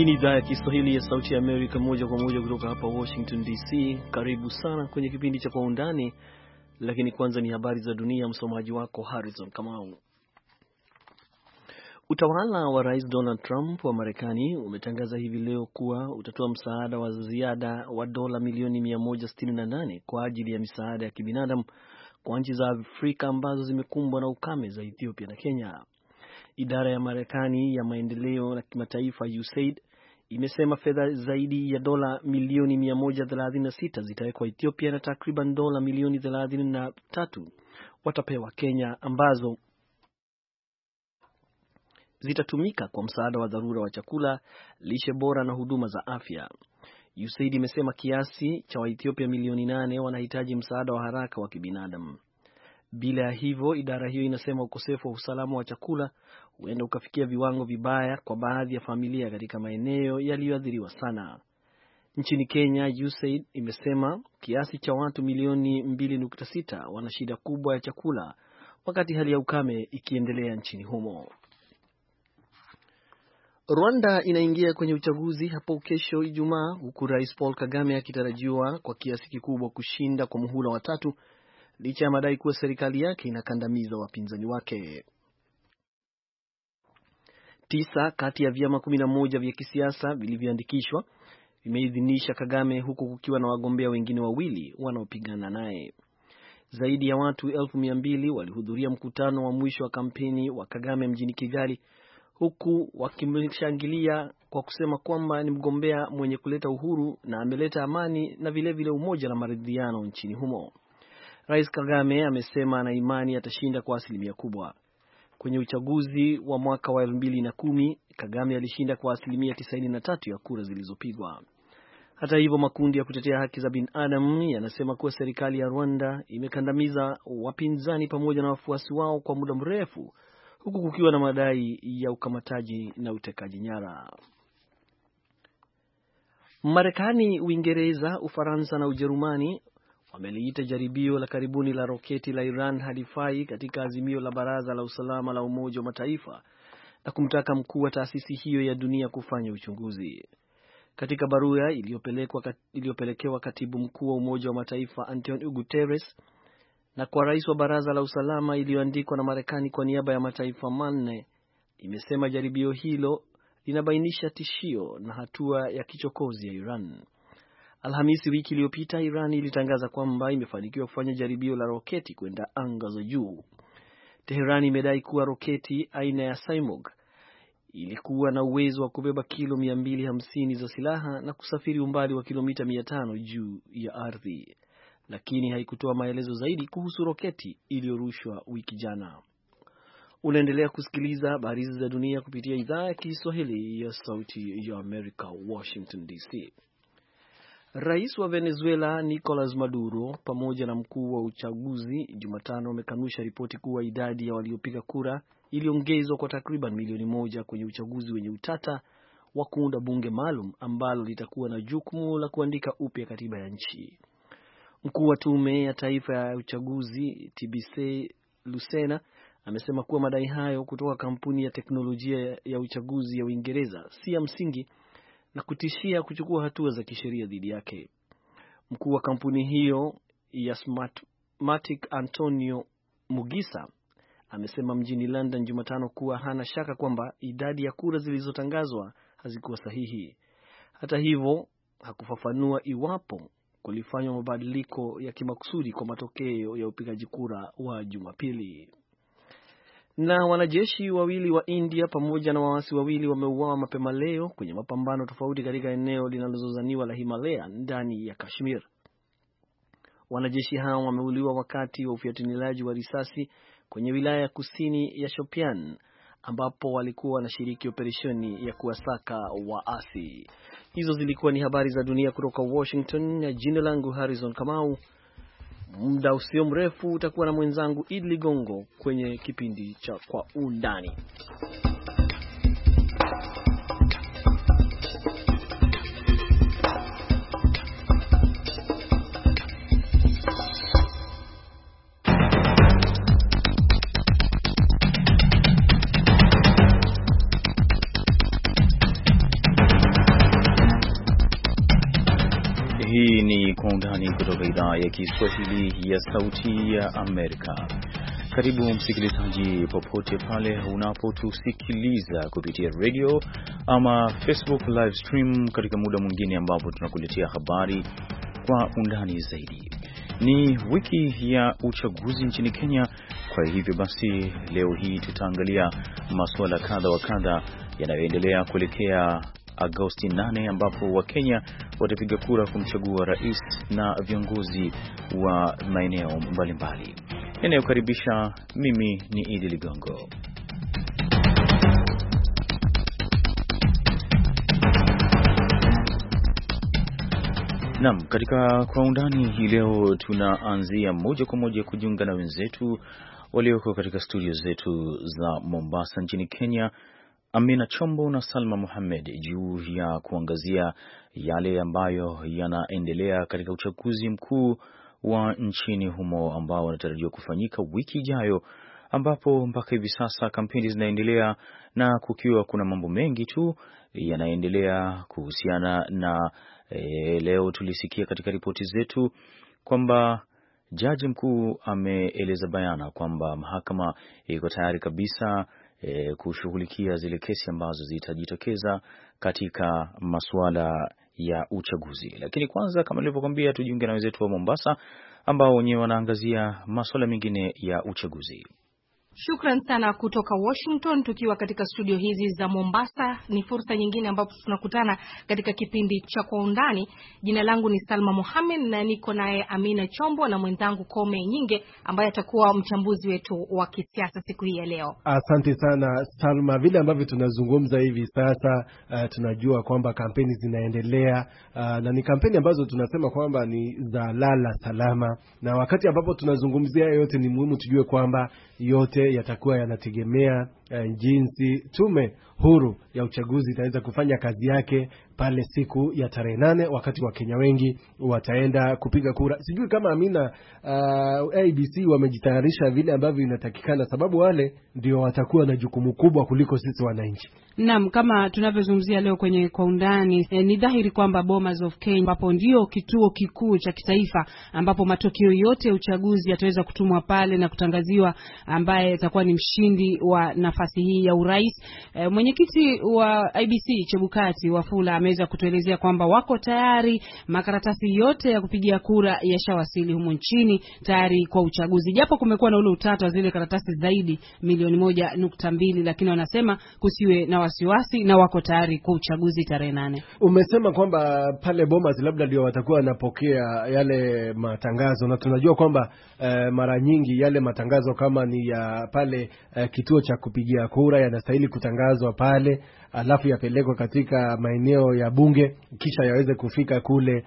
Hii ni idhaa ya Kiswahili ya Sauti ya Amerika moja kwa moja kutoka hapa Washington DC. Karibu sana kwenye kipindi cha Kwa Undani, lakini kwanza ni habari za dunia. Msomaji wako Harrison Kamau. Utawala wa Rais Donald Trump wa Marekani umetangaza hivi leo kuwa utatoa msaada wa ziada wa dola milioni 168 kwa ajili ya misaada ya kibinadamu kwa nchi za Afrika ambazo zimekumbwa na ukame za Ethiopia na Kenya. Idara ya Marekani ya maendeleo na kimataifa USAID imesema fedha zaidi ya dola milioni 136 zitawekwa Ethiopia na takriban dola milioni 33 watapewa Kenya, ambazo zitatumika kwa msaada wa dharura wa chakula, lishe bora na huduma za afya. USAID imesema kiasi cha Waethiopia milioni 8 wanahitaji msaada wa haraka wa kibinadamu. Bila ya hivyo, idara hiyo inasema ukosefu wa usalama wa chakula huenda ukafikia viwango vibaya kwa baadhi ya familia katika maeneo yaliyoathiriwa sana. Nchini Kenya, USAID imesema kiasi cha watu milioni 2.6 wana shida kubwa ya chakula wakati hali ya ukame ikiendelea nchini humo. Rwanda inaingia kwenye uchaguzi hapo kesho Ijumaa, huku Rais Paul Kagame akitarajiwa kwa kiasi kikubwa kushinda kwa muhula wa tatu, licha ya madai kuwa serikali yake inakandamiza wapinzani wake. 9 kati ya vyama 11 vya kisiasa vilivyoandikishwa vimeidhinisha Kagame, huku kukiwa na wagombea wengine wawili wanaopigana naye. Zaidi ya watu 200,000 walihudhuria mkutano wa mwisho wa kampeni wa Kagame mjini Kigali, huku wakimshangilia kwa kusema kwamba ni mgombea mwenye kuleta uhuru na ameleta amani na vile umoja na maridhiano nchini humo. Rais Kagame amesema ana imani atashinda kwa asilimia kubwa. Kwenye uchaguzi wa mwaka wa 2010, Kagame alishinda kwa asilimia 93 ya kura zilizopigwa. Hata hivyo, makundi ya kutetea haki za binadamu yanasema kuwa serikali ya Rwanda imekandamiza wapinzani pamoja na wafuasi wao kwa muda mrefu, huku kukiwa na madai ya ukamataji na utekaji nyara. Marekani, Uingereza, Ufaransa na Ujerumani wameliita jaribio la karibuni la roketi la Iran halifai katika azimio la Baraza la Usalama la Umoja wa Mataifa na kumtaka mkuu wa taasisi hiyo ya dunia kufanya uchunguzi. Katika barua iliyopelekewa katibu mkuu wa Umoja wa Mataifa Antonio Guterres na kwa rais wa Baraza la Usalama iliyoandikwa na Marekani kwa niaba ya mataifa manne, imesema jaribio hilo linabainisha tishio na hatua ya kichokozi ya Iran. Alhamisi wiki iliyopita, Iran ilitangaza kwamba imefanikiwa kufanya jaribio la roketi kwenda anga za juu. Tehran imedai kuwa roketi aina ya Symog ilikuwa na uwezo wa kubeba kilo 250 za silaha na kusafiri umbali wa kilomita 500 juu ya ardhi, lakini haikutoa maelezo zaidi kuhusu roketi iliyorushwa wiki jana. Unaendelea kusikiliza habari za dunia kupitia idhaa ya Kiswahili ya Sauti ya Amerika, Washington DC. Rais wa Venezuela Nicolas Maduro pamoja na mkuu wa uchaguzi Jumatano wamekanusha ripoti kuwa idadi ya waliopiga kura iliongezwa kwa takriban milioni 1 kwenye uchaguzi wenye utata wa kuunda bunge maalum ambalo litakuwa na jukumu la kuandika upya katiba ya nchi. Mkuu wa tume ya taifa ya uchaguzi TBC Lucena amesema kuwa madai hayo kutoka kampuni ya teknolojia ya uchaguzi ya Uingereza si ya msingi na kutishia kuchukua hatua za kisheria dhidi yake. Mkuu wa kampuni hiyo ya Smartmatic Antonio Mugisa amesema mjini London Jumatano kuwa hana shaka kwamba idadi ya kura zilizotangazwa hazikuwa sahihi. Hata hivyo, hakufafanua iwapo kulifanywa mabadiliko ya kimakusudi kwa matokeo ya upigaji kura wa Jumapili. Na wanajeshi wawili wa India pamoja na waasi wawili wameuawa mapema leo kwenye mapambano tofauti katika eneo linalozozaniwa la Himalaya ndani ya Kashmir. Wanajeshi hao wameuliwa wakati wa ufiatiliaji wa risasi kwenye wilaya ya kusini ya Shopian ambapo walikuwa wanashiriki operesheni ya kuwasaka waasi. Hizo zilikuwa ni habari za dunia kutoka Washington, na jina langu Harrison Kamau. Muda usio mrefu utakuwa na mwenzangu Idli Ligongo kwenye kipindi cha Kwa Undani. Kiswahili ya Sauti ya Amerika. Karibu msikilizaji popote pale unapotusikiliza kupitia radio ama Facebook live stream katika muda mwingine ambapo tunakuletea habari kwa undani zaidi. Ni wiki ya uchaguzi nchini Kenya, kwa hivyo basi leo hii tutaangalia masuala kadha wa kadha yanayoendelea kuelekea Agosti 8 ambapo Wakenya watapiga kura kumchagua rais na viongozi wa maeneo mbalimbali. Ninayokaribisha mimi ni Idi Ligongo. Naam, katika kwa undani hii leo tunaanzia moja kwa moja kujiunga na wenzetu walioko katika studio zetu za Mombasa nchini Kenya, Amina Chombo na Salma Mohamed, juu ya kuangazia yale ambayo yanaendelea katika uchaguzi mkuu wa nchini humo ambao unatarajiwa kufanyika wiki ijayo, ambapo mpaka hivi sasa kampeni zinaendelea na kukiwa kuna mambo mengi tu yanaendelea kuhusiana na leo tulisikia katika ripoti zetu kwamba jaji mkuu ameeleza bayana kwamba mahakama iko tayari kabisa kushughulikia zile kesi ambazo zitajitokeza katika masuala ya uchaguzi. Lakini kwanza, kama nilivyokuambia, tujiunge na wenzetu wa Mombasa ambao wenyewe wanaangazia masuala mengine ya uchaguzi. Shukran sana kutoka Washington, tukiwa katika studio hizi za Mombasa. Ni fursa nyingine ambapo tunakutana katika kipindi cha Kwa Undani. Jina langu ni Salma Mohamed na niko naye Amina Chombo na mwenzangu Kome Nyinge ambaye atakuwa mchambuzi wetu wa kisiasa siku hii ya leo. Asante sana Salma. Vile ambavyo tunazungumza hivi sasa, tunajua kwamba kampeni zinaendelea, na ni kampeni ambazo tunasema kwamba ni za lala salama, na wakati ambapo tunazungumzia yote ni muhimu tujue kwamba yote yatakuwa yanategemea jinsi tume huru ya uchaguzi itaweza kufanya kazi yake pale siku ya tarehe 8 wakati wa Kenya wengi wataenda kupiga kura. Sijui kama Amina, ABC wamejitayarisha vile ambavyo inatakikana, sababu wale ndio watakuwa na jukumu kubwa kuliko sisi wananchi. Naam, kama tunavyozungumzia leo kwenye Kwa Undani, ni dhahiri kwamba Bomas of Kenya ambapo ndio kituo kikuu cha kitaifa ambapo matokeo yote ya uchaguzi yataweza kutumwa pale na kutangaziwa ambaye atakuwa ni mshindi wa nafasi hii ya urais. Mwenyekiti wa IBC Chebukati Wafula ameweza kutuelezea kwamba wako tayari, makaratasi yote ya kupigia kura yashawasili humo nchini tayari kwa uchaguzi, japo kumekuwa na ule utata wa zile karatasi zaidi milioni 1.2, lakini wanasema kusiwe na wasiwasi na wako tayari kwa uchaguzi tarehe 8. Umesema kwamba pale Bomas labda ndio watakuwa wanapokea yale matangazo, na tunajua kwamba mara nyingi yale matangazo kama ni ya pale kituo cha kupigia kura yanastahili kutangazwa pale, alafu yapelekwa katika maeneo ya bunge kisha yaweze kufika kule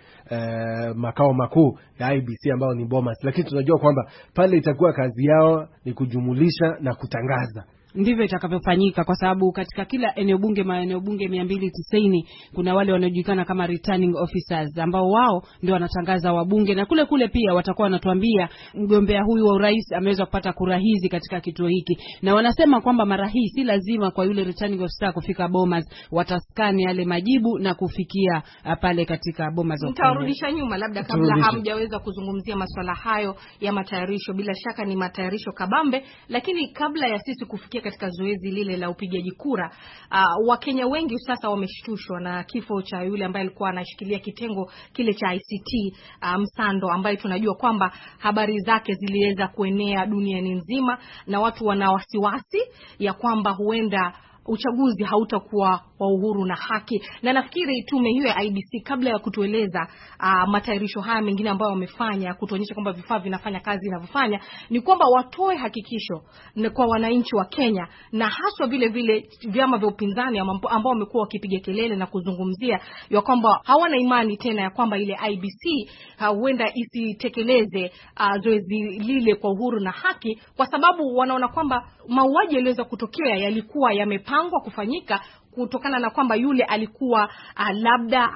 makao makuu ya IBC ambao ni Bomas. Lakini tunajua kwamba pale itakuwa kazi yao ni kujumulisha na kutangaza. Ndivyo itakavyofanyika, kwa sababu katika kila eneo bunge, maeneo bunge 290 kuna wale wanaojulikana kama returning officers ambao wao ndio wanatangaza wabunge, na kule kule pia watakuwa wanatuambia mgombea huyu wa urais ameweza kupata kura hizi katika kituo hiki. Na wanasema kwamba mara hii si lazima kwa yule returning officer kufika Bomas, wataskani yale majibu na kufikia pale katika Bomas. Nitarudisha nyuma labda kabla hamjaweza kuzungumzia masuala hayo ya matayarisho. Bila shaka ni matayarisho kabambe, lakini kabla ya sisi kufikia katika zoezi lile la upigaji kura, Wakenya wengi sasa wameshtushwa na kifo cha yule ambaye alikuwa anashikilia kitengo kile cha ICT, Msando, ambaye tunajua kwamba habari zake ziliweza kuenea duniani nzima na watu wana wasiwasi ya kwamba huenda uchaguzi hautakuwa wa uhuru na haki. Na nafikiri tume hiyo ya IBC, kabla ya kutueleza matayarisho haya mengine ambayo wamefanya kutuonyesha kwamba vifaa vinafanya kazi inavyofanya, ni kwamba watoe hakikisho kwa wananchi wa Kenya, na haswa vile vile vyama vya upinzani ambao wamekuwa wakipiga kelele na kuzungumzia ya kwamba hawana imani tena ya kwamba ile IBC huenda isitekeleze zoezi lile kwa uhuru na haki, kwa sababu wanaona kwamba mauaji yaliweza kutokea yalikuwa yamepangwa kufanyika kutokana na kwamba yule alikuwa labda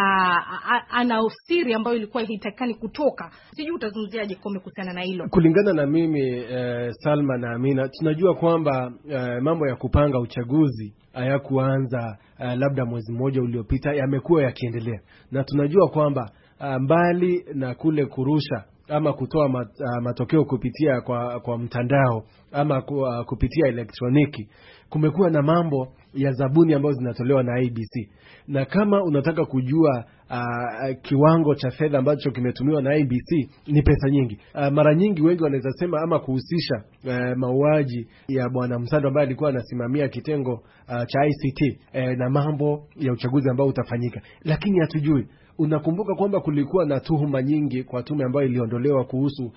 ana usiri ambayo ilikuwa haitakani kutoka. Sijui utazungumziaje Kome kuhusiana na hilo? Kulingana na mimi Salma na Amina, tunajua kwamba mambo ya kupanga uchaguzi hayakuanza labda mwezi mmoja uliopita, yamekuwa yakiendelea, na tunajua kwamba mbali na kule kurusha ama kutoa matokeo kupitia kwa mtandao ama kupitia elektroniki, kumekuwa na mambo ya zabuni ambazo zinatolewa na IEBC. Na kama unataka kujua kiwango cha fedha ambacho kimetumiwa na IEBC, ni pesa nyingi. Mara nyingi wengi wanaweza sema ama kuhusisha mauaji ya Bwana Msando ambaye alikuwa anasimamia kitengo cha ICT na mambo ya uchaguzi ambao utafanyika, lakini hatujui. Unakumbuka kwamba kulikuwa na tuhuma nyingi kwa tume ambayo iliondolewa kuhusu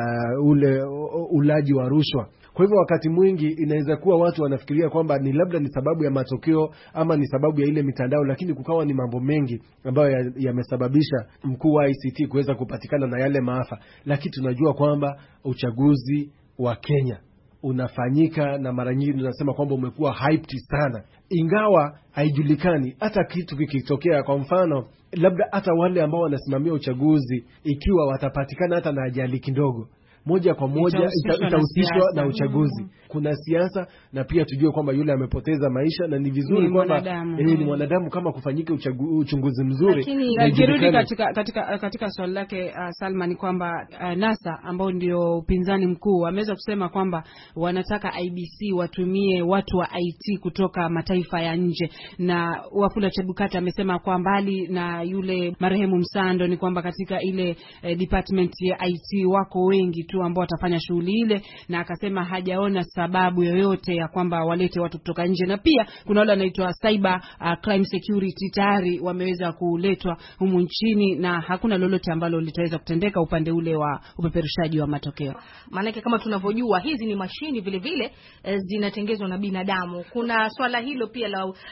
ule ulaji wa rushwa. Kwa hivyo wakati mwingi inaweza kuwa watu wanafikiria kwamba ni labda ni sababu ya matokeo ama ni sababu ya ile mitandao, lakini kukawa ni mambo mengi ambayo yamesababisha mkuu wa ICT kuweza kupatikana na yale maafa. Lakini tunajua kwamba uchaguzi wa Kenya unafanyika na mara nyingi tunasema kwamba umekuwa hyped sana, ingawa haijulikani hata kitu kikitokea. Kwa mfano, labda hata wale ambao wanasimamia uchaguzi, ikiwa watapatikana hata na ajali kidogo, moja kwa moja itahusishwa na uchaguzi. Kuna siasa, na pia tujue kwamba yule amepoteza maisha, na ni vizuri kwamba ni mwanadamu kama kufanyika uchunguzi mzuri. Lakini katika swali lake Salma, ni kwamba NASA ambao ndio upinzani mkuu ameweza kusema kwamba wanataka IEBC watumie watu wa IT kutoka mataifa ya nje, na Wafula Chebukati amesema kwa mbali na yule marehemu Msando ni kwamba katika ile department ya IT wako wengi tu ambao watafanya shughuli ile, na akasema hajaona sababu yoyote ya kwamba walete watu kutoka nje. Na pia kuna wale wanaitwa cyber crime security tayari wameweza kuletwa humu nchini, na hakuna lolote ambalo litaweza kutendeka upande ule wa upeperushaji wa matokeo. Maana kama tunavyojua hizi ni mashini vile vile zinatengezwa na binadamu. Kuna swala hilo pia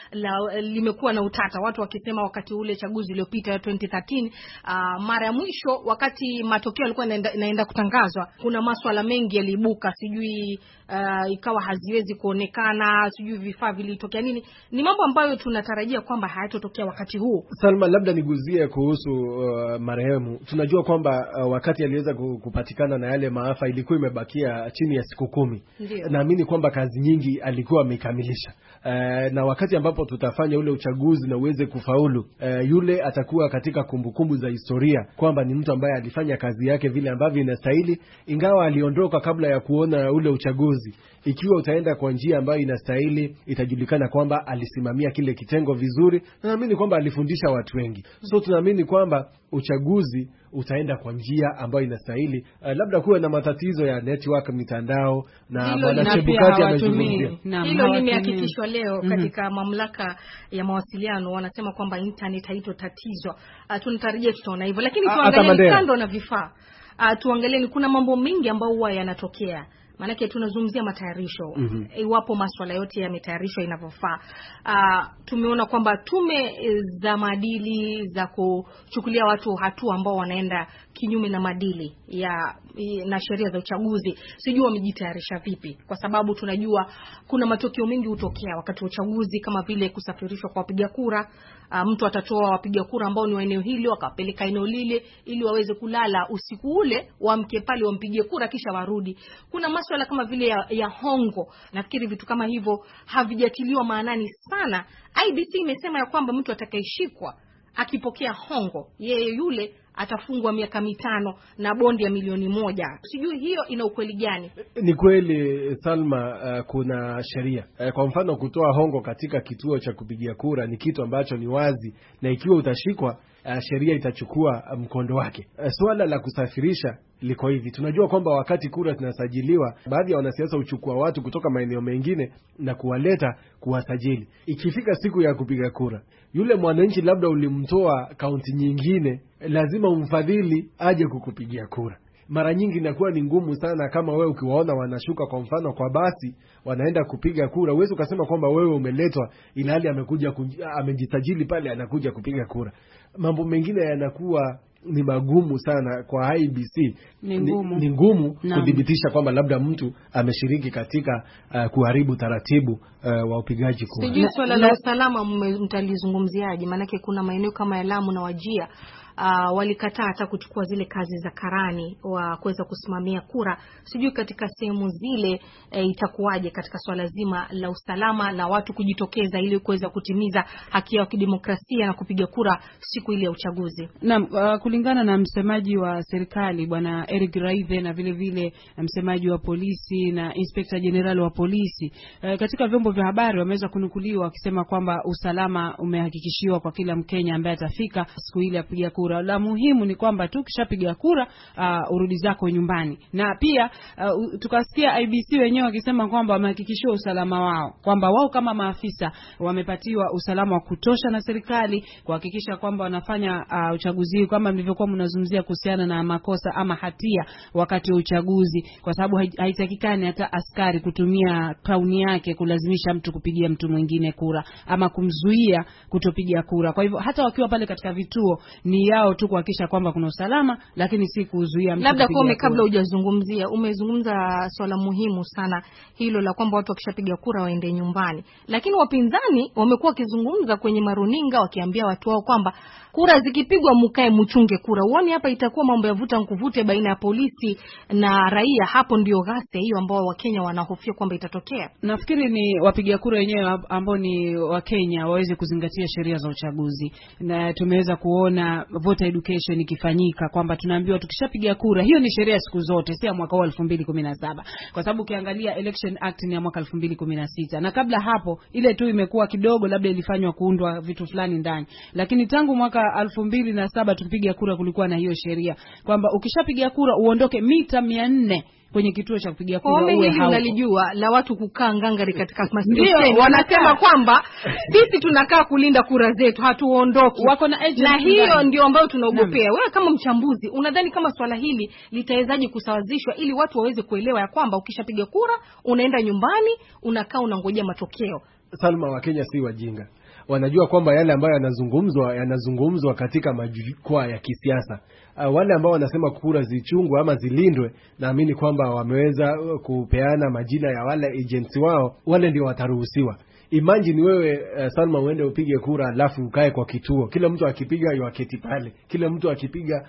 la limekuwa na utata, watu wakisema wakati ule chaguzi uliopita 2013 mara ya mwisho wakati matokeo yalikuwa naenda kutangazwa, kuna maswala mengi yaliibuka, sijui ikawa haziwezi kuonekana, sijui vifaa vilitokea nini. Ni mambo ambayo tunatarajia kwamba hayatotokea wakati huu. Salma, labda niguzie kuhusu marehemu. Tunajua kwamba wakati aliweza kupatikana na yale maafa ilikuwa imebakia chini ya siku 10. Naamini kwamba kazi nyingi alikuwa amekamilisha. Na wakati ambapo tutafanya ule uchaguzi na uweze kufaulu, yule atakuwa katika kumbukumbu za historia kwamba ni mtu ambaye alifanya kazi yake vile ambavyo inastahili, ingawa aliondoka kabla ya kuona ule uchaguzi. Ikiwa utaenda kwa njia ambayo inastahili, itajulikana kwamba alisimamia kile kitengo vizuri, na naamini kwamba alifundisha watu wengi. So tunaamini kwamba uchaguzi utaenda kwa njia ambayo inastahili. Labda kuwe na matatizo ya network, mitandao, na Bwana Chebukati amezungumzia hilo. Limehakikishwa leo katika mamlaka ya mawasiliano, wanasema kwamba internet haitotatizwa. Tunatarajia tutaona hivyo, lakini tuangalie kando na vifaa, tuangalie kuna mambo mengi ambayo huwa yanatokea. Maanake tunazungumzia matayarisho. Iwapo masuala yote yametayarishwa inavyofaa. Tumeona kwamba tume za maadili za kuchukulia watu hatua ambao wanaenda kinyume na maadili na sheria za uchaguzi, sijui wamejitayarisha vipi, kwa sababu tunajua kuna matokeo mengi hutokea wakati wa uchaguzi, kama vile kusafirishwa kwa wapiga kura. Mtu atatoa wapiga kura ambao ni wa eneo hilo akapeleka eneo lile ili waweze kulala usiku ule, waamke pale wampige kura kisha warudi. Kuna masuala kama vile ya hongo. Nafikiri vitu kama hivyo havijatiliwa maanani sana. IEBC imesema ya kwamba mtu atakayeshikwa akipokea hongo, yeye yule atafungwa miaka 5 na bondi ya milioni 1. Sijui hiyo ina ukweli gani? Ni kweli Salma, kuna sheria. Kwa mfano, kutoa hongo katika kituo cha kupigia kura ni kitu ambacho ni wazi, na ikiwa utashikwa, sheria itachukua mkondo wake. Swala la kusafirisha liko hivi. Tunajua kwamba wakati kura zinasajiliwa, baadhi ya wanasiasa huchukua watu kutoka maeneo mengine na kuwaleta kuwasajili. Ikifika siku ya kupiga kura, yule mwananchi labda ulimtoa kaunti nyingine, lazima umfadhili aje kukupigia kura. Mara nyingi inakuwa ni ngumu sana kama wewe ukiwaona wanashuka kwa mfano kwa basi wanaenda kupiga kura, uweze ukasema kwamba wewe umeletwa ilhali amekuja amejisajili pale anakuja kupiga kura. Mambo mengine yanakuwa ni magumu sana kwa IEBC. Ni ngumu kudhibitisha kwamba labda mtu ameshiriki katika kuharibu taratibu wa upigaji kura. Sijui swala la usalama mtalizungumziaje, maana kuna maeneo kama ya Lamu na Wajia walikataa hata kuchukua zile kazi za karani wa kuweza kusimamia kura. Sijui katika sehemu zile itakuwaje katika swala zima la usalama na watu kujitokeza ili kuweza kutimiza haki yao kidemokrasia na kupiga kura siku ile ya uchaguzi. Naam, kulingana na msemaji wa serikali Bwana Eric Raive na vile vile msemaji wa polisi na Inspector General wa polisi, katika vyombo vya habari wameweza kunukuliwa wakisema kwamba usalama umehakikishiwa kwa kila Mkenya ambaye atafika siku ile apiga kura. La muhimu ni kwamba tu kishapiga kura urudi zako nyumbani. Na pia tukasikia IBC wenyewe wakisema kwamba wamehakikishiwa usalama wao, kwamba wao kama maafisa wamepatiwa usalama wa kutosha na serikali kuhakikisha kwamba wanafanya uchaguzi kama mlivyokuwa mnazungumzia kuhusiana na makosa ama hatia wakati wa uchaguzi, kwa sababu haitakikani hata askari kutumia kauni yake kulazimisha mtu kupigia mtu mwingine kura ama kumzuia kutopiga kura. Kwa hivyo hata wakiwa pale katika vituo ni yao tu kuhakikisha kwamba kuna usalama, lakini si kuzuia mtu. Labda kwa kabla hujazungumzia, umezungumza swala muhimu sana hilo la kwamba watu wakishapiga kura waende nyumbani. Lakini wapinzani wamekuwa wakizungumza kwenye maruninga wakiambia watu wao kwamba kura zikipigwa mkae mchunge kura. Uone hapa itakuwa mambo ya vuta nkuvute baina ya polisi na raia. Hapo ndio ghasia hiyo ambao Wakenya wanahofia kwamba itatokea. Nafikiri ni wapiga kura wenyewe ambao ni Wakenya waweze kuzingatia sheria za uchaguzi. Na tumeweza kuona voter education ikifanyika kwamba tunaambiwa tukishapiga kura, hiyo ni sheria siku zote, si ya mwaka wa 2017. Kwa sababu ukiangalia Election Act ni ya mwaka 2016. Na kabla hapo ile tu imekuwa kidogo labda ilifanywa kuundwa vitu fulani ndani. Lakini tangu mwaka 2007 tukipiga kura kulikuwa na hiyo sheria kwamba ukishapiga kura uondoke mita 400 kwenye kituo cha kupiga kura uwe hauko. Unalijua la watu kukaa ngangari katika mastation. Wanasema kwamba sisi tunakaa kulinda kura zetu, hatuondoki. Wako na agent. Na hiyo ndio ambayo tunaogopea. Wewe kama mchambuzi unadhani kama swala hili litawezaje kusawazishwa ili watu waweze kuelewa ya kwamba ukishapiga kura unaenda nyumbani, unakaa unangojea matokeo? Salma, wa Kenya si wajinga. Wanajua kwamba yale ambayo yanazungumzwa katika majukwaa ya kisiasa. Wale ambao wanasema kura zichungwe ama zilindwe, naamini kwamba wameweza kupeana majina ya wale agents wao, wale ndio wataruhusiwa. Imagine wewe Salma uende upige kura alafu ukae kwa kituo. Kila mtu akipiga yuaketi pale. Kila mtu akipiga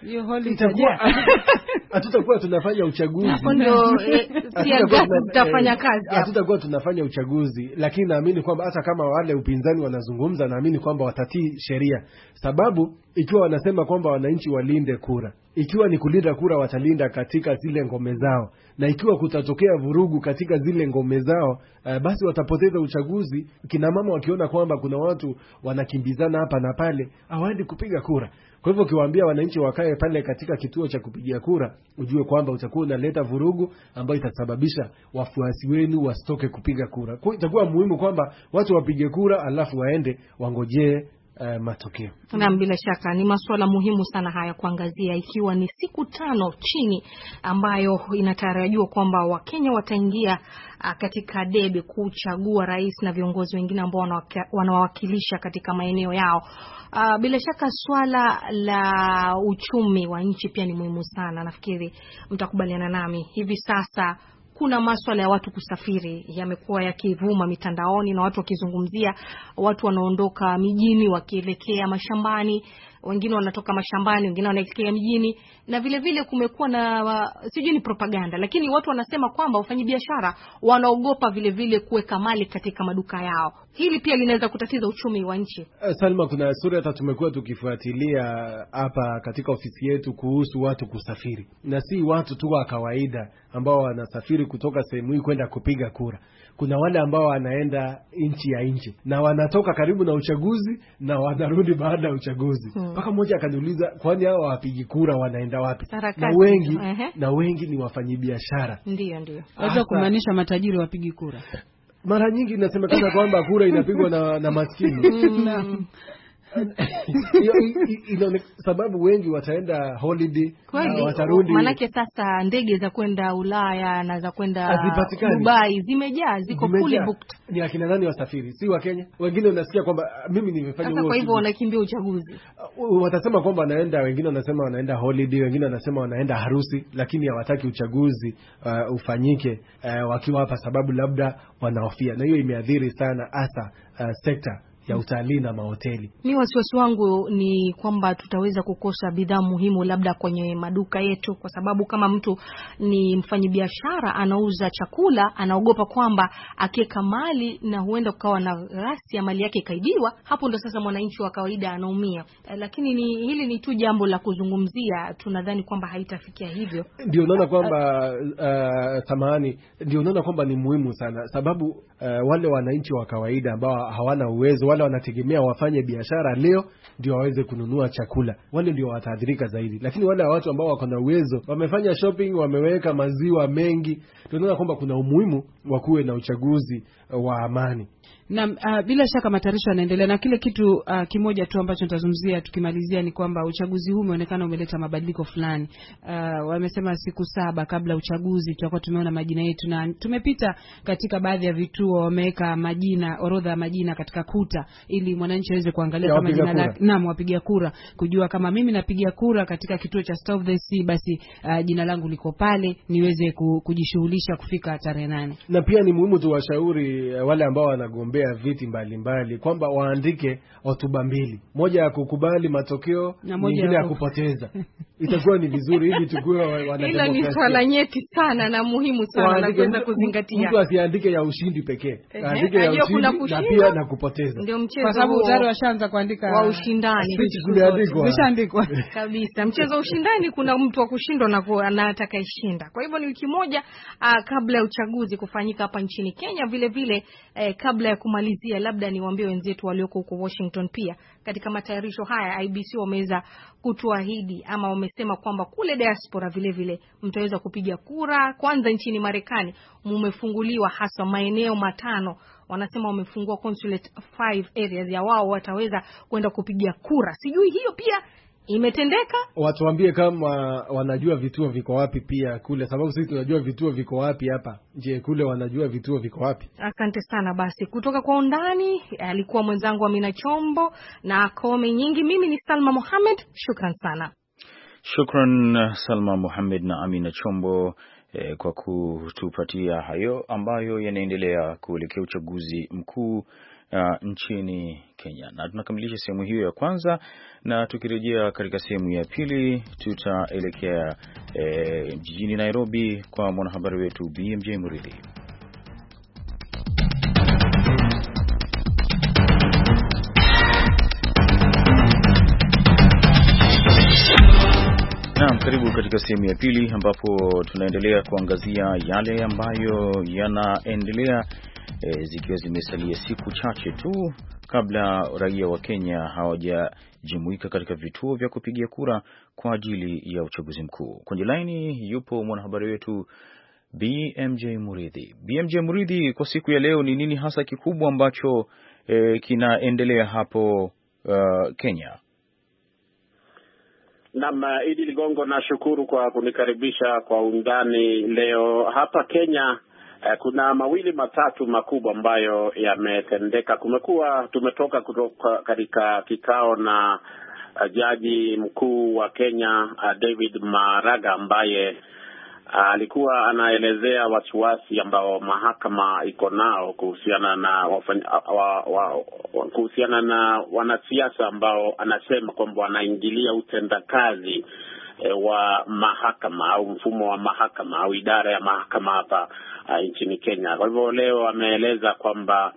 hatutakuwa tunafanya uchaguzi. Hapo ndio tutafanya kazi. Hatutakuwa tunafanya uchaguzi, lakini naamini kwamba hata kama wale upinzani wanazungumza, naamini kwamba watatii sheria. Sababu ikiwa wanasema kwamba wananchi walinde kura, ikiwa ni kulinda kura watalinda katika zile ngome zao, na ikiwa kutatokea vurugu katika zile ngome zao, basi watapoteza uchaguzi. Kina mama wakiona kwamba kuna watu wanakimbizana hapa na pale, hawaendi kupiga kura. Kwa hivyo ukiwaambia wananchi wakae pale katika kituo cha kupigia kura, ujue kwamba utakuwa unaleta vurugu ambayo itasababisha wafuasi wenu wasitoke kupiga kura. Kwa itakuwa muhimu kwamba watu wapige kura alafu waende wangojee matokeo. Na bila shaka ni masuala muhimu sana haya kuangazia, ikiwa ni siku 5 chini ambayo inatarajiwa kwamba Wakenya wataingia katika debe kuchagua rais na viongozi wengine ambao wanawakilisha katika maeneo yao. Bila shaka swala la uchumi wa nchi pia ni muhimu sana. Nafikiri mtakubaliana nami. Hivi sasa kuna masuala ya watu kusafiri yamekuwa yakivuma mitandaoni na watu wakizungumzia watu wanaondoka mijini wakielekea mashambani, wengine wanatoka mashambani, wengine wanaelekea mjini, na vile vile kumekuwa na sijui ni propaganda, lakini watu wanasema kwamba wafanyabiashara wanaogopa vile vile kuweka mali katika maduka yao. Hili pia linaweza kutatiza uchumi wa nchi. Salma, kuna sura hata tumekuwa tukifuatilia hapa katika ofisi yetu kuhusu watu kusafiri, na si watu tu wa kawaida ambao wanasafiri kutoka sehemu hii kwenda kupiga kura. Kuna wale ambao wanaenda nchi ya nje na wanatoka karibu na uchaguzi na wanarudi baada ya uchaguzi. Mpaka mmoja akaniuliza, kwani hao wapigi kura wanaenda wapi? Na wengi ni wafanyabiashara. Ndio. Waweza kumaanisha matajiri wapigi kura. Mara nyingi inasemekana kwamba kura inapigwa na maskini. Sababu wengi wataenda holiday, watarudi. Manake sasa ndege za kwenda Ulaya na za kwenda Dubai zimejaa, ziko fully booked. Ni akina nani wasafiri? Si wa Kenya. Wengine unasikia kwamba mimi nimefanya huo. Kwa hivyo wanakimbia uchaguzi. Watasema kwamba wanaenda, wengine wanasema wanaenda holiday, wengine wanasema wanaenda harusi, lakini hawataki uchaguzi ufanyike wakiwa hapa, sababu labda wanahofia. Na hiyo imeathiri sana hasa sekta ya utalii na mahoteli. Mimi wasiwasi wangu ni kwamba tutaweza kukosa bidhaa muhimu labda kwenye maduka yetu, kwa sababu kama mtu ni mfanyabiashara anauza chakula, anaogopa kwamba akiweka mali na huenda kukawa na ghasia ya mali yake ikaibiwa. Hapo ndo sasa mwananchi wa kawaida anaumia. Lakini hili ni tu jambo la kuzungumzia, tunadhani kwamba haitafikia hivyo. Ndio unaona kwamba ndio unaona kwamba ni muhimu sana, sababu wale wananchi wa kawaida ambao hawana uwezo, wale wanategemea wafanye biashara leo ndio waweze kununua chakula, wale ndio wataathirika zaidi. Lakini wale watu ambao wako na uwezo, wamefanya shopping, wameweka maziwa mengi, tunaona kwamba kuna umuhimu wa kuwe na uchaguzi wa amani. Na bila shaka matayarisho yanaendelea, na kile kitu kimoja tu ambacho nitazungumzia tukimalizia ni kwamba uchaguzi huu umeonekana umeleta mabadiliko fulani. Wamesema siku 7 kabla uchaguzi tutakuwa tumeona majina yetu, na tumepita katika baadhi ya vituo wameweka majina, orodha ya majina katika kuta, ili mwananchi aweze kuangalia kama jina lake, naam, wapiga kura, kujua kama mimi napiga kura katika kituo cha South the Sea, basi jina langu liko pale niweze kujishughulisha kufika tarehe 8. Na pia ni muhimu tuwashauri wale ambao wanagombea viti mbalimbali kwamba waandike hotuba 2, moja ya kukubali matokeo, nyingine ya kupoteza. Itakuwa ni vizuri ili tukue wanademokrasia. Hilo ni swala nyeti sana na muhimu sana la kuweza kuzingatia. Mtu asiandike ya ushindi pekee, aandike ya ushindi na pia na kupoteza. Ndio mchezo, kwa sababu tayari washaanza kuandika wa ushindani. Zishaandikwa kabisa. Mchezo wa ushindani, kuna mtu wa kushindwa na atakayeshinda. Kwa hivyo ni wiki moja kabla ya uchaguzi kufanyika hapa nchini Kenya. Vile vile kabla ya kumalizia, labda niwaambie wenzetu walioko huko Washington pia katika matayarisho haya IBC wameweza kutuahidi ama wamesema kwamba kule diaspora vile vile mtaweza kupiga kura. Kwanza nchini Marekani mumefunguliwa hasa maeneo 5, wanasema wamefungua consulate 5 areas ya wao wataweza kwenda kupiga kura. Sijui hiyo pia imetendeka. Watuambie kama wanajua vituo viko wapi pia kule, sababu sisi tunajua vituo viko wapi hapa. Je, kule wanajua vituo viko wapi? Asante sana. Basi kutoka kwa undani alikuwa mwenzangu Amina Chombo na Kome Nyingi. Mimi ni Salma Mohamed. Shukran sana. Shukran Salma Mohamed na Amina Chombo kwa kutupatia hayo ambayo yanaendelea kuelekea uchaguzi mkuu nchini Kenya. Na tunakamilisha sehemu hiyo ya kwanza, na tukirejea katika sehemu ya pili tutaelekea jijini Nairobi kwa mwanahabari wetu BMJ Muridhi. Naam, karibu katika sehemu ya pili ambapo tunaendelea kuangazia yale ambayo yanaendelea zikiwa zimesalia siku chache tu kabla raia wa Kenya hawajajumuika katika vituo vya kupigia kura kwa ajili ya uchaguzi mkuu. Kwenye laini yupo mwanahabari wetu BMJ Muridhi. BMJ Muridhi, kwa siku ya leo ni nini hasa kikubwa ambacho kinaendelea hapo Kenya? Naam, Idi Ligongo, nashukuru kwa kunikaribisha kwa undani leo. Hapa Kenya kuna mawili matatu makubwa ambayo yametendeka. Tumetoka katika kikao na jaji mkuu wa Kenya David Maraga, ambaye alikuwa anaelezea wasiwasi ambao mahakama iko nao kuhusiana na wanasiasa ambao anasema kwamba wanaingilia utendakazi wa mahakama au mfumo wa mahakama au idara ya mahakama hapa nchini Kenya. Kwa hivyo leo ameeleza kwamba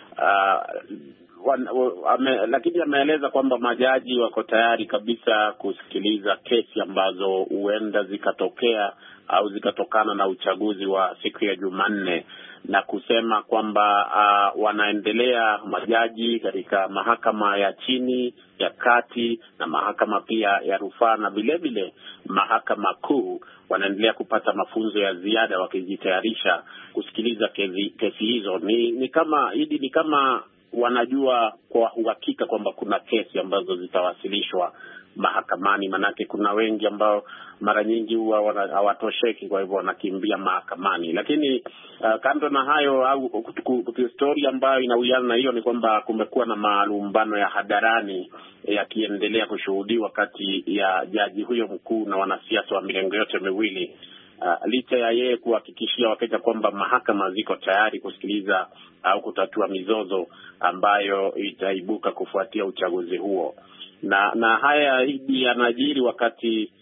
lakini ameeleza kwamba majaji wako tayari kabisa kusikiliza kesi ambazo huenda zikatokea au zikatokana na uchaguzi wa siku ya Jumanne, na kusema kwamba wanaendelea majaji katika mahakama ya chini, ya kati na mahakama pia ya rufaa na vile vile mahakama kuu wanaendelea kupata mafunzo ya ziada wakijitayarisha kusikiliza kesi hizo. Ni kama wanajua kwa uhakika kwamba kuna kesi ambazo zitawasilishwa mahakamani, manake kuna wengi ambao mara nyingi huwa hawatosheki, kwa hivyo wanakimbia mahakamani. Lakini kando na hayo, au historia ambayo inawiana na hiyo, ni kwamba kumekuwa na malumbano ya hadharani yakiendelea kushuhudiwa kati ya jaji huyo mkuu na wanasiasa wa mirengo yote miwili, licha ya yeye kuhakikishia Wakenya kwamba mahakama ziko tayari kusikiliza au kutatua mizozo ambayo itaibuka kufuatia uchaguzi huo. Na haya yanajiri wakati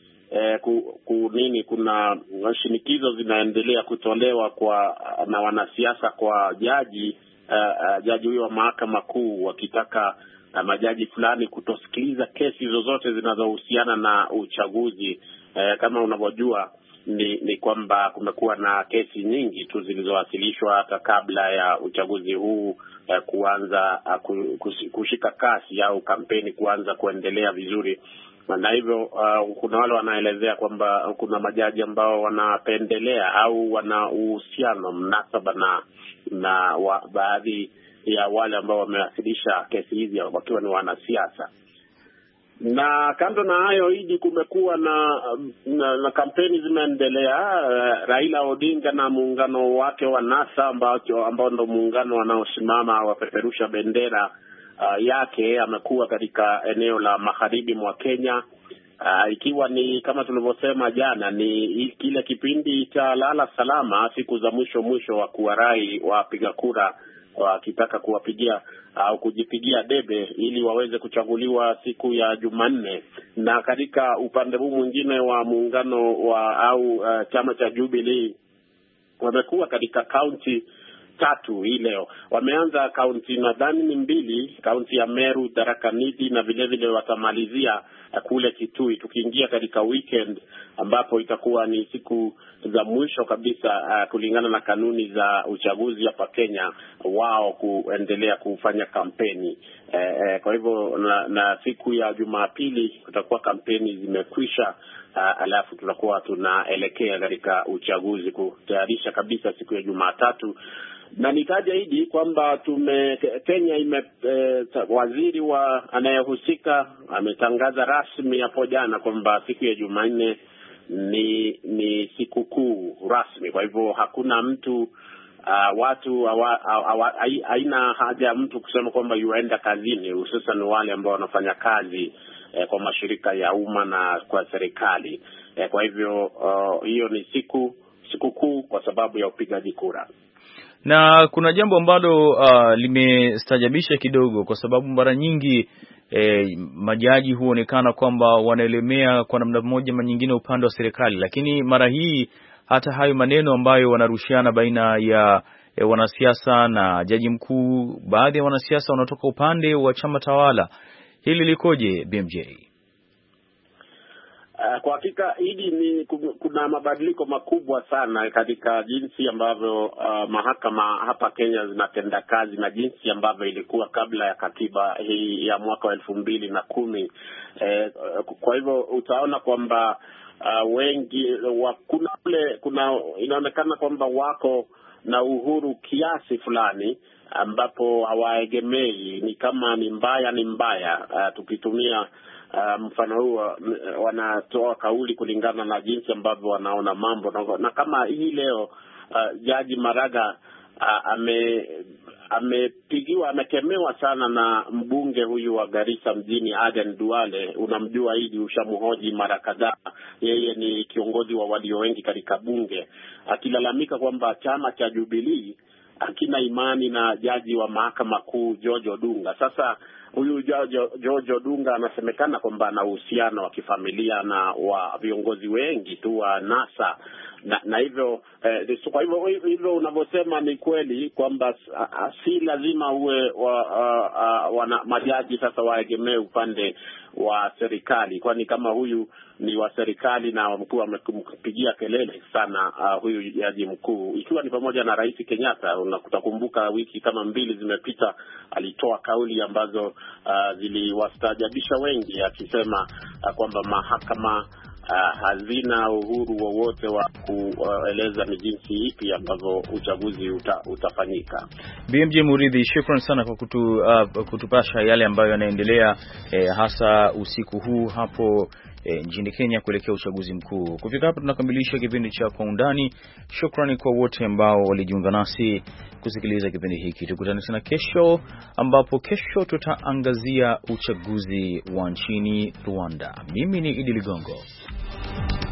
kuna shinikizo zinaendelea kutolewa na wanasiasa kwa jaji huyo wa mahakama kuu, wakitaka majaji fulani kutosikiliza kesi zozote zinazohusiana na uchaguzi. Kama unavyojua ni kwamba kumekuwa na kesi nyingi tu zilizowasilishwa hata kabla ya uchaguzi huu kuanza kushika kasi au kampeni kuanza kuendelea vizuri. Na hivyo kuna wale wanaelezea kwamba kuna majaji ambao wanapendelea au wana uhusiano mnasaba na baadhi ya wale ambao wamewasilisha kesi hizi wakiwa ni wanasiasa. Na kando na hayo, kumekuwa na kampeni zimeendelea. Raila Odinga na muungano wake wa NASA ambao ndo muungano wanaosimama wapeperusha bendera yake, amekuwa katika eneo la magharibi mwa Kenya, ikiwa ni kama tulivyosema jana, ni kile kipindi cha lala salama, siku za mwisho wa kuwarai wapiga kura wakitaka kuwapigia au kujipigia debe ili waweze kuchaguliwa siku ya Jumanne. Na katika upande huu mwingine wa muungano au chama cha Jubilee, wamekuwa katika kaunti 3 hii leo. Wameanza kaunti nadhani ni 2, kaunti ya Meru, Tharaka Nithi, na vile watamalizia kule Kitui, tukiingia katika weekend ambapo itakuwa ni siku za mwisho kabisa kulingana na kanuni za uchaguzi hapa Kenya, wao kuendelea kufanya kampeni. Kwa hivyo na siku ya Jumapili kutakuwa kampeni zimekwisha, alafu tutakuwa tunaelekea katika uchaguzi kutayarisha kabisa siku ya Jumatatu. Na nikaja hidi kwamba Kenya waziri anayehusika ametangaza rasmi hapo jana kwamba siku ya Jumanne ni siku kuu rasmi. Kwa hivyo hakuna mtu haina haja mtu kusema kwamba yuaenda kazini, hususan wale ambao wanafanya kazi kwa mashirika ya umma na kwa serikali. Kwa hivyo hiyo ni siku kuu kwa sababu ya upigaji kura. Na kuna jambo ambalo limestajabisha kidogo, kwa sababu mara nyingi majaji huonekana kwamba wanaelemea kwa namna moja ama nyingine upande wa serikali, lakini mara hii hata hayo maneno ambayo wanarushiana baina ya wanasiasa na jaji mkuu, baadhi ya wanasiasa wanatoka upande wa chama tawala. Hili likoje, BMJ? Kwa hakika kuna mabadiliko makubwa sana katika jinsi ambavyo mahakama hapa Kenya zinatenda kazi na jinsi ambavyo ilikuwa kabla ya katiba hii ya mwaka wa 2010. Kwa hivyo utaona kwamba wengi inaonekana kwamba wako na uhuru kiasi fulani ambapo hawaegemei, ni kama ni mbaya. Tukitumia mfano huo, wanatoa kauli kulingana na jinsi ambavyo wanaona mambo. Na kama hii leo Jaji Maraga amekemewa sana na mbunge huyu wa Garissa mjini, Aden Duale. Unamjua hili, ushamhoji mara kadhaa. Yeye ni kiongozi wa walio wengi katika bunge, akilalamika kwamba chama cha Jubilee hakina imani na jaji wa mahakama kuu George Odunga. Sasa huyu George Odunga anasemekana kwamba ana uhusiano wa kifamilia na wa viongozi wengi tu wa NASA na hivyo kwa hivyo unavyosema ni kweli kwamba si lazima uwe wana majaji sasa waegemee upande wa serikali, kwani kama huyu ni wa serikali na mkuu amempigia kelele sana huyu jaji mkuu, ikiwa ni pamoja na Rais Kenyatta. Utakumbuka wiki kama 2 zimepita alitoa kauli ambazo ziliwastaajabisha wengi, akisema kwamba mahakama hazina uhuru wowote wa kueleza ni jinsi ipi ambavyo uchaguzi utafanyika. BMJ Muridhi, shukrani sana kwa kutupasha yale ambayo yanaendelea hasa usiku huu hapo nchini Kenya kuelekea uchaguzi mkuu. Kufika hapa tunakamilisha kipindi cha Kwa Undani. Shukrani kwa wote ambao walijiunga nasi kusikiliza kipindi hiki. Tukutane tena kesho, ambapo kesho tutaangazia uchaguzi wa nchini Rwanda. Mimi ni Idi Ligongo.